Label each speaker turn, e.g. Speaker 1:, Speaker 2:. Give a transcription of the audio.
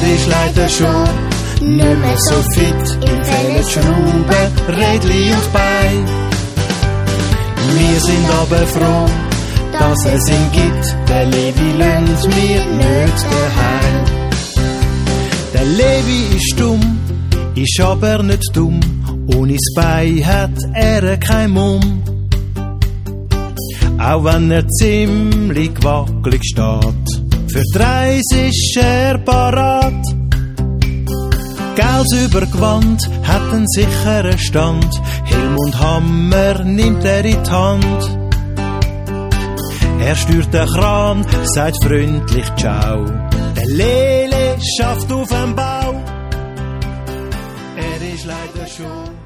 Speaker 1: ist leider schon nicht mehr so fit. Ihm fehlen Schrauben, Rädli und Bein. Wir sind aber froh, dass es ihn gibt. Der Levi lönt wir nicht daheim. Der Levi ist dumm, ist aber nicht dumm. Ohne das Bein hat er kein Mumm. Auch wenn er ziemlich wackelig steht, für die Reise ist er parat. Gels über Gewand hat einen sicheren Stand. Helm und Hammer nimmt er in die Hand. Er steuert den Kran, sagt freundlich Ciao. Der Lele schafft auf dem Bau. Er ist leider schon